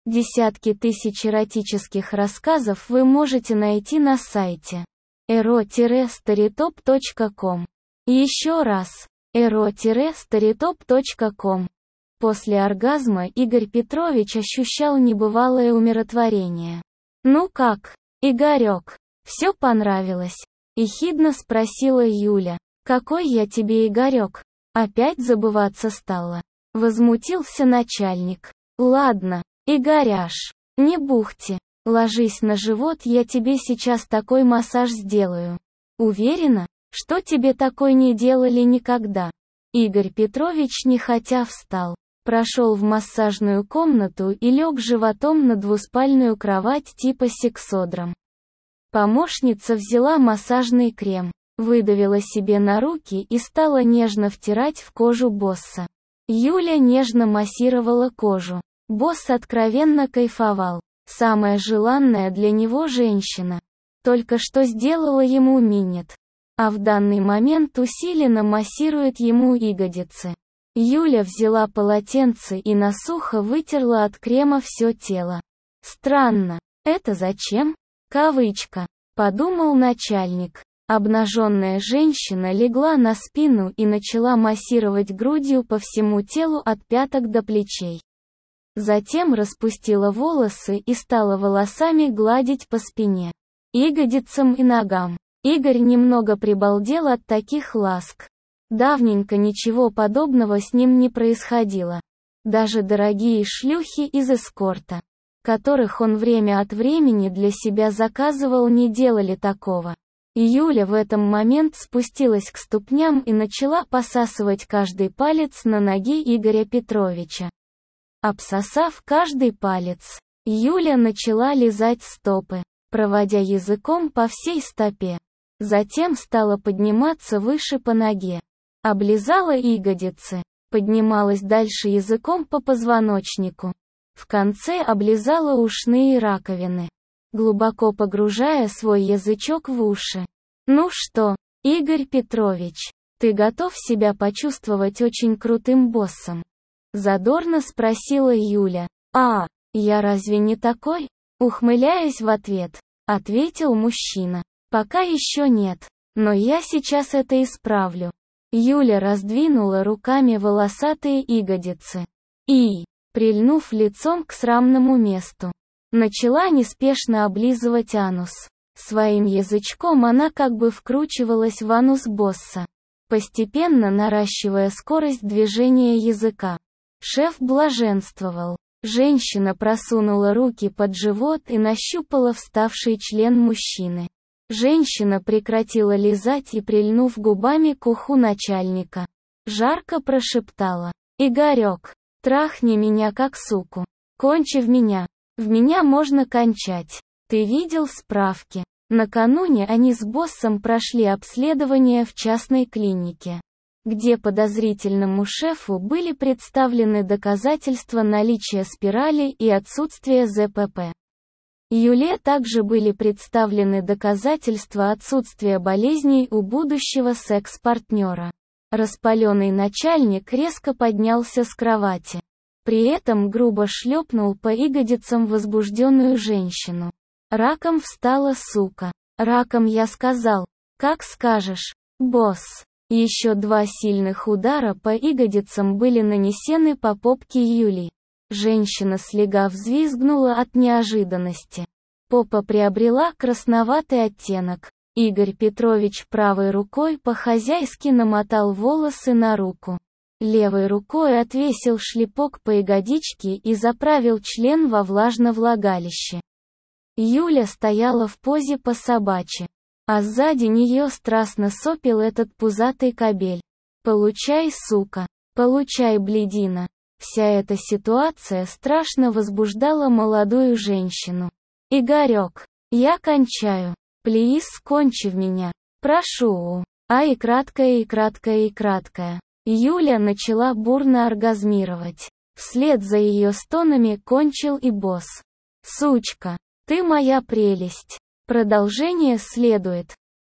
Десятки тысяч эротических рассказов вы можете найти на сайте ero-storytop.com. Еще раз, ero-storytop.com. После оргазма Игорь Петрович ощущал небывалое умиротворение. «Ну как, Игорек, все понравилось?» — ехидно спросила Юля. «Какой я тебе Игорек? Опять забываться стало?» — возмутился начальник. «Ладно, Игоряш, не бухти. Ложись на живот, я тебе сейчас такой массаж сделаю. Уверена, что тебе такой не делали никогда?» Игорь Петрович нехотя встал, прошел в массажную комнату и лег животом на двуспальную кровать типа сексодром. Помощница взяла массажный крем, выдавила себе на руки и стала нежно втирать в кожу босса. Юля нежно массировала кожу. Босс откровенно кайфовал. Самая желанная для него женщина. Только что сделала ему минет. А в данный момент усиленно массирует ему ягодицы. Юля взяла полотенце и на сухо вытерла от крема все тело. «Странно. Это зачем?» Кавычка. Подумал начальник. Обнаженная женщина легла на спину и начала массировать грудью по всему телу от пяток до плечей. Затем распустила волосы и стала волосами гладить по спине, ягодицам и ногам. Игорь немного прибалдел от таких ласк. Давненько ничего подобного с ним не происходило. Даже дорогие шлюхи из эскорта, которых он время от времени для себя заказывал, не делали такого. Юля в этом момент спустилась к ступням и начала посасывать каждый палец на ноге Игоря Петровича. Обсосав каждый палец, Юля начала лизать стопы, проводя языком по всей стопе. Затем стала подниматься выше по ноге. Облизала ягодицы, поднималась дальше языком по позвоночнику. В конце облизала ушные раковины, глубоко погружая свой язычок в уши. «Ну что, Игорь Петрович, ты готов себя почувствовать очень крутым боссом?» Задорно спросила Юля. «А, я разве не такой?» Ухмыляясь в ответ, ответил мужчина. «Пока еще нет, но я сейчас это исправлю». Юля раздвинула руками волосатые ягодицы и, прильнув лицом к срамному месту, начала неспешно облизывать анус. Своим язычком она как бы вкручивалась в анус босса, постепенно наращивая скорость движения языка. Шеф блаженствовал. Женщина просунула руки под живот и нащупала вставший член мужчины. Женщина прекратила лизать и, прильнув губами к уху начальника, жарко прошептала: «Игорек, трахни меня как суку. Кончи в меня можно кончать. Ты видел справки?» Накануне они с боссом прошли обследование в частной клинике, где подозрительному шефу были представлены доказательства наличия спирали и отсутствия ЗПП. Юле также были представлены доказательства отсутствия болезней у будущего секс-партнера. Распаленный начальник резко поднялся с кровати. При этом грубо шлепнул по ягодицам возбужденную женщину. «Раком встала, сука. Раком, я сказал. Как скажешь, босс». Еще 2 сильных удара по ягодицам были нанесены по попке Юли. Женщина слегка взвизгнула от неожиданности. Попа приобрела красноватый оттенок. Игорь Петрович правой рукой по-хозяйски намотал волосы на руку. Левой рукой отвесил шлепок по ягодичке и заправил член во влажно-влагалище. Юля стояла в позе по-собачьи, а сзади нее страстно сопел этот пузатый кобель. «Получай, сука, получай, блядина». Вся эта ситуация страшно возбуждала молодую женщину. «Игорек, я кончаю. Плиз, кончи в меня. Прошу». И краткая. Юля начала бурно оргазмировать. Вслед за ее стонами кончил и босс. «Сучка, ты моя прелесть. Продолжение следует».